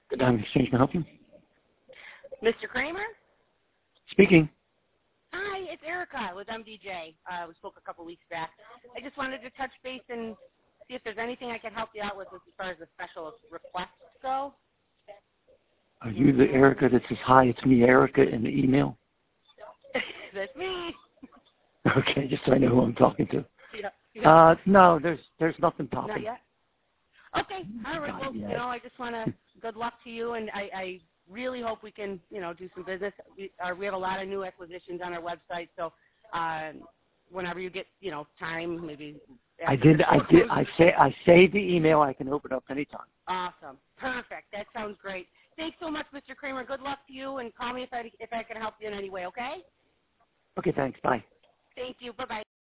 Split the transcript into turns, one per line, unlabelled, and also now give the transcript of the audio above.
Good Diamond Exchange, can I help you?
Mr. Kramer?
Speaking.
Hi, it's Erica with MDJ. We spoke a couple weeks back. I just wanted to touch base and see if there's anything I can help you out with as far as the special requests go.
Are you the Erica that says, hi, it's me, Erica, in the email?
That's me.
Okay, just so I know who I'm talking to.
Yeah.
No, there's nothing popping.
Not yet? Okay, all right. Well, I just want to good luck to you, and I really hope we can, do some business. We have a lot of new acquisitions on our website, so whenever you get, time, maybe.
I saved the email. I can open it up anytime.
Awesome. Perfect. That sounds great. Thanks so much, Mr. Kramer. Good luck to you, and call me if I can help you in any way, okay?
Okay, thanks. Bye.
Thank you. Bye-bye.